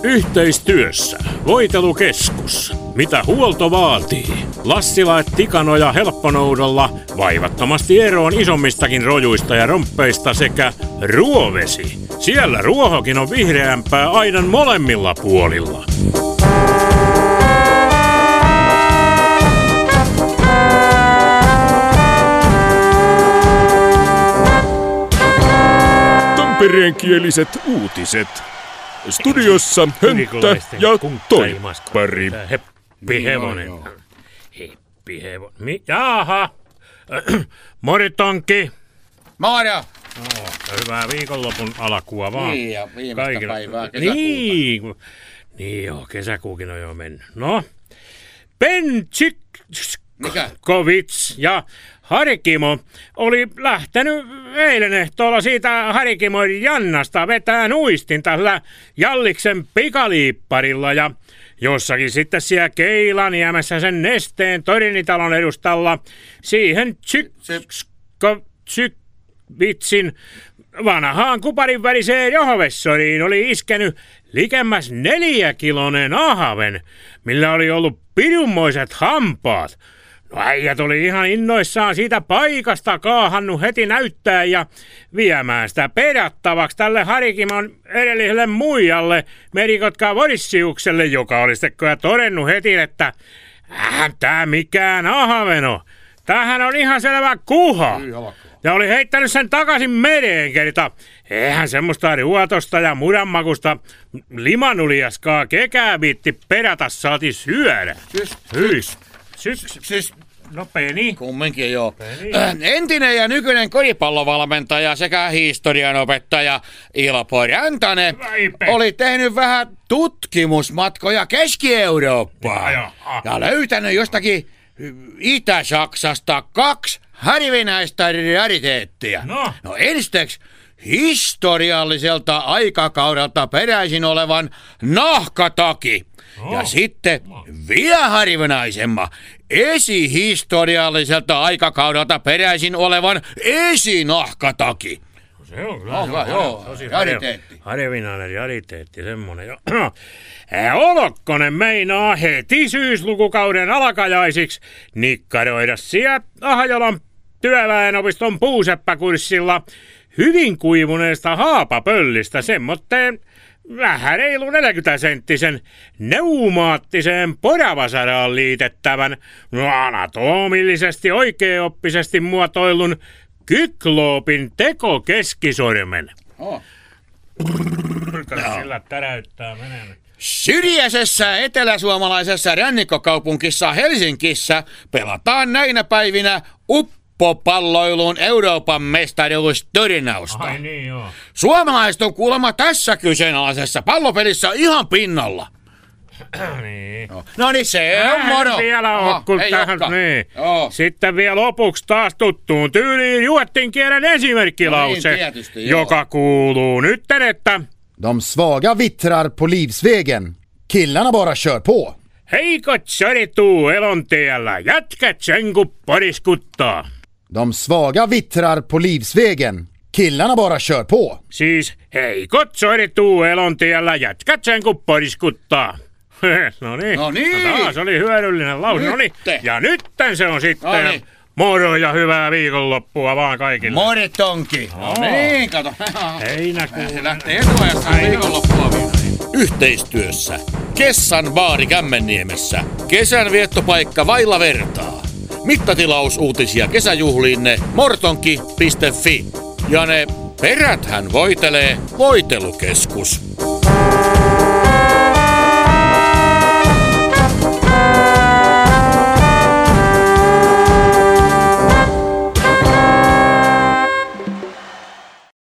Yhteistyössä Voitelukeskus. Mitä huolto vaatii? Lassila & Tikanoja helpponoudolla vaivattomasti eroon isommistakin rojuista ja romppeista sekä Ruovesi. Siellä ruohokin on vihreämpää aidan molemmilla puolilla. Tampereenkieliset uutiset. Studiossa Hönttä ja Toippari. Heppihevonen. Heppihevonen. Jaha. Moritonki. Moro! Hyvää viikonlopun alkua vaan. Niin, ja viimeistä päivää kesäkuuta. Niin joo, kesäkuukin on jo mennyt. No, Pentsikovic ja Harkimo oli lähtenyt eilen ehtoolla siitä Harkimon Jannasta vetään uistin tällä Jalliksen pikaliipparilla ja jossakin sitten siellä Keilaniemessä sen Nesteen Torinitalon edustalla siihen Tsykkovitsin vanhaan kuparin väliseen johvessoriin oli iskenyt likemmäs 4-kilonen ahaven, millä oli ollut pidunmoiset hampaat. No äijät oli ihan innoissaan siitä paikasta kaahannut heti näyttää ja viemään sitä pedattavaksi tälle Harkimon edelliselle muijalle Merikotka Vorissiukselle, joka oli sitten todennut heti, että tää mikään ahaveno. Tämähän on ihan selvä kuha. Ja oli heittänyt sen takaisin mereen kerta. Eihän semmoista ruotosta ja mudanmakusta limanuliaskaa kekää viitti perata saati syödä. Siis, no Peni. Kumminkin joo. Entinen ja nykyinen koripallovalmentaja sekä historianopettaja Ilpo Rantanen oli tehnyt vähän tutkimusmatkoja Keski-Eurooppaan. Ja löytänyt jostakin Itä-Saksasta 2 harvinaista rariteettia. No ensiksi historialliselta aikakaudelta peräisin olevan nahkataki. Ja sitten vielä harvinaisemman esihistorialliselta aikakaudelta peräisin olevan esinahkataki. Se on kyllä tosi harvinainen rariteetti, semmonen jo. Olokkonen meinaa heti syyslukukauden alkajaisiksi nikkaroida siellä Ahjolan työväenopiston puuseppäkurssilla hyvin kuivuneesta haapapöllistä semmoitteen vähän reilu 40-senttisen pneumaattiseen poravasaraan liitettävän, anatomillisesti oikeaoppisesti muotoillun kykloopin tekokeskisormen. Sillä täräyttää menemään. Syrjäisessä eteläsuomalaisessa rannikkokaupunkissa Helsingissä pelataan näinä päivinä uppopalloilun Euroopan mestaruusturnausta. Ai niin joo. Suomalaiset on kuulemma tässä kyseenalaisessa pallopelissä ihan pinnalla. Niin. No niin, se on moro. Vielä on, kun tähän, niin. Sitten vielä lopuksi taas tuttuun tyyliin juottin kielen esimerkkilause, no niin, joka kuuluu nyt, että De svaga vittrar på livsvägen. Killarna bara kör på. Heikot sorituu elontiellä, jätkät sen kun poriskuttaa. De svaga vittrar på livsvägen. Killarna bara kör på. Siis heikot sorituu elontiellä, jätkät sen kun poriskuttaa. No niin. Taas oli hyödyllinen lause. Noniin. Ja nytten se on sitten. Noniin. Moro ja hyvää viikonloppua vaan kaikille. Moritonki. No niin, kato. Heinäkuun. Se lähtee etuajassa viikonloppua vielä. Yhteistyössä Kessan baari Kämmenniemessä. Kesänviettopaikka vailla vertaa. Mittatilausuutisia kesäjuhliinne mortonki.fi. Ja ne peräthän voitelee Voitelukeskus.